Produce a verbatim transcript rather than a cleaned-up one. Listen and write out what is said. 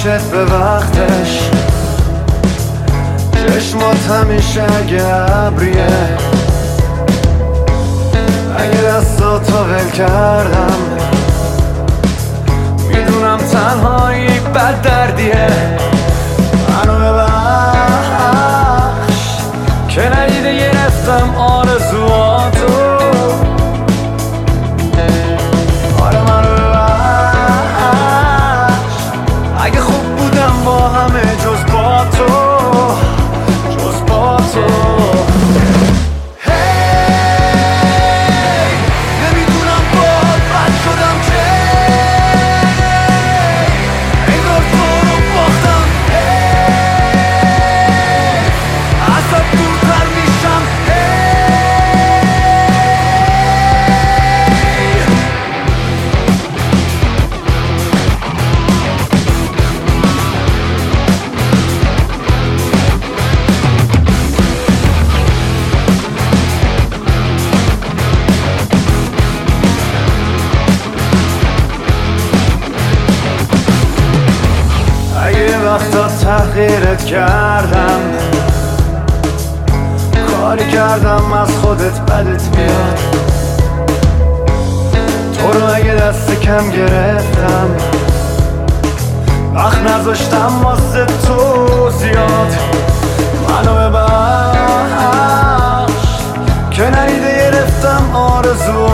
پیشت به وقتش، چشمات همیشه اگه ابریه، اگه دستاتو ول کردم میدونم تنهایی بد دردیه. منو ببخش که ندیده گرفتم آرزواتو، آره منو ببخش اگه خوب بودم با همه جز با تو، جز با تو. وقتا تحقیرت کردم، کاری کردم از خودت بدت میاد، تو رو اگه دست کم گرفتم وقت نذاشتم واسه تو زیاد. منو ببخش که ندیده گرفتم آرزو